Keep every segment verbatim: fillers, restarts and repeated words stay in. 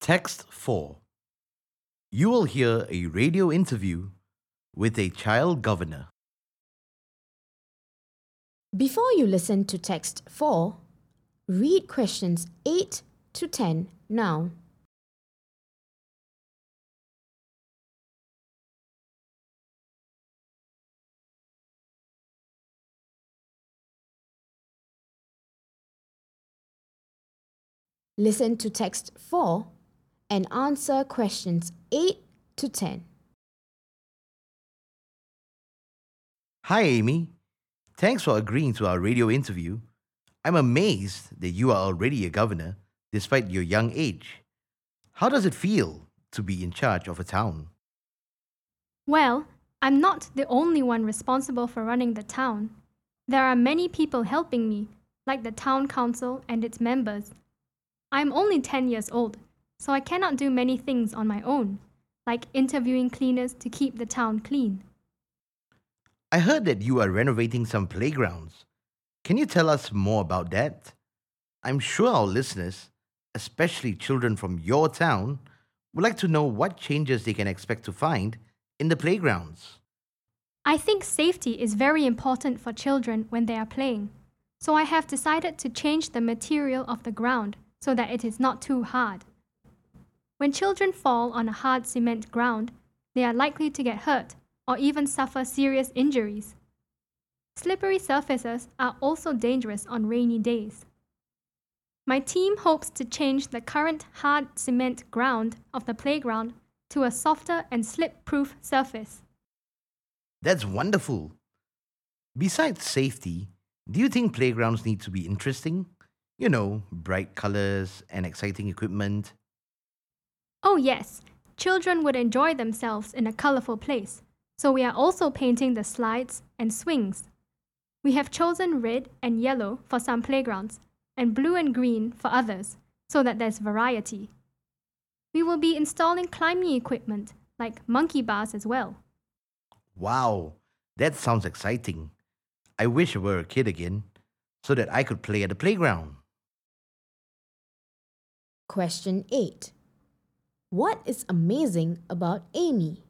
Text four. You will hear a radio interview with a child governor. Before you listen to text four, read questions eight to ten now. Listen to text four and answer questions eight to ten. Hi, Amy. Thanks for agreeing to our radio interview. I'm amazed that you are already a governor despite your young age. How does it feel to be in charge of a town? Well, I'm not the only one responsible for running the town. There are many people helping me, like the town council and its members. I'm only ten years old, so I cannot do many things on my own, like interviewing cleaners to keep the town clean. I heard that you are renovating some playgrounds. Can you tell us more about that? I'm sure our listeners, especially children from your town, would like to know what changes they can expect to find in the playgrounds. I think safety is very important for children when they are playing, so I have decided to change the material of the ground so that it is not too hard. When children fall on a hard cement ground, they are likely to get hurt or even suffer serious injuries. Slippery surfaces are also dangerous on rainy days. My team hopes to change the current hard cement ground of the playground to a softer and slip-proof surface. That's wonderful. Besides safety, do you think playgrounds need to be interesting? You know, bright colors and exciting equipment. Oh yes, children would enjoy themselves in a colorful place, so we are also painting the slides and swings. We have chosen red and yellow for some playgrounds and blue and green for others, so that there's variety. We will be installing climbing equipment like monkey bars as well. Wow, that sounds exciting. I wish I were a kid again so that I could play at the playground. Question eight. What is amazing about Amy?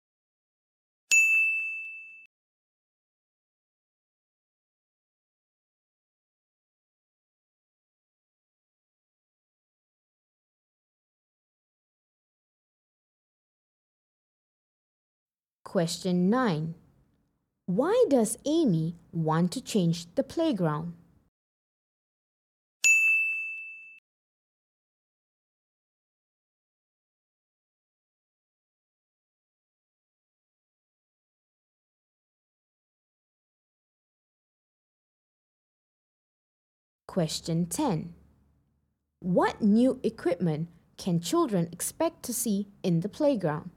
Question nine. Why does Amy want to change the playground? Question ten. What new equipment can children expect to see in the playground?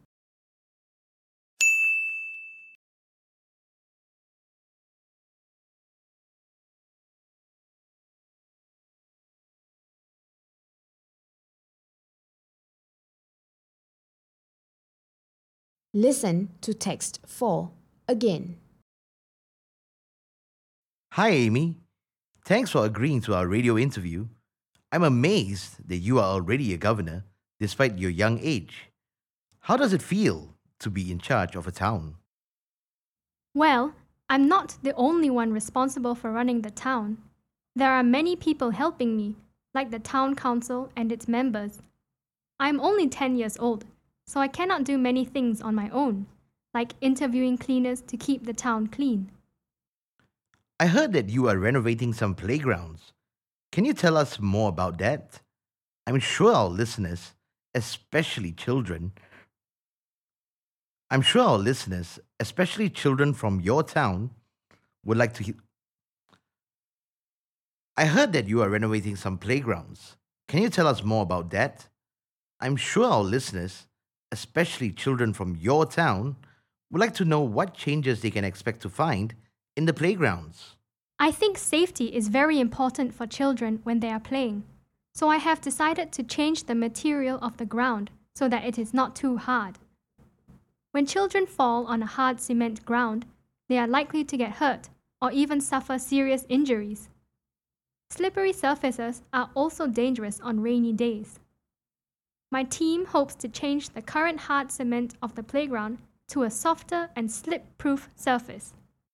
Listen to text four again. Hi, Amy. Thanks for agreeing to our radio interview. I'm amazed that you are already a governor despite your young age. How does it feel to be in charge of a town? Well, I'm not the only one responsible for running the town. There are many people helping me, like the town council and its members. I'm only ten years old, so I cannot do many things on my own, like interviewing cleaners to keep the town clean. I heard that you are renovating some playgrounds. Can you tell us more about that? I'm sure our listeners, especially children, I'm sure our listeners, especially children from your town, would like to hear. I heard that you are renovating some playgrounds. Can you tell us more about that? I'm sure our listeners, especially children from your town, would like to know what changes they can expect to find in the playgrounds. I think safety is very important for children when they are playing, so I have decided to change the material of the ground so that it is not too hard. When children fall on a hard cement ground, they are likely to get hurt or even suffer serious injuries. Slippery surfaces are also dangerous on rainy days. My team hopes to change the current hard cement of the playground to a softer and slip-proof surface.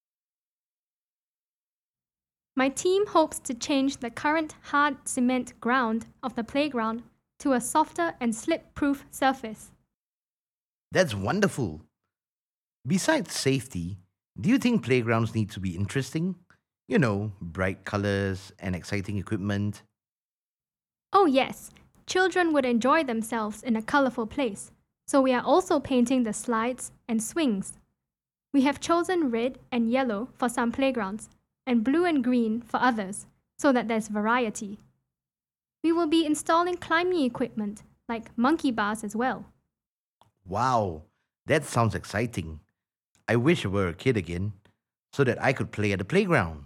My team hopes to change the current hard cement ground of the playground to a softer and slip-proof surface. That's wonderful. Besides safety, do you think playgrounds need to be interesting? You know, bright colors and exciting equipment. Oh yes, children would enjoy themselves in a colorful place, so we are also painting the slides and swings. We have chosen red and yellow for some playgrounds, and blue and green for others, so that there's variety. We will be installing climbing equipment, like monkey bars as well. Wow, that sounds exciting. I wish I were a kid again so that I could play at the playground.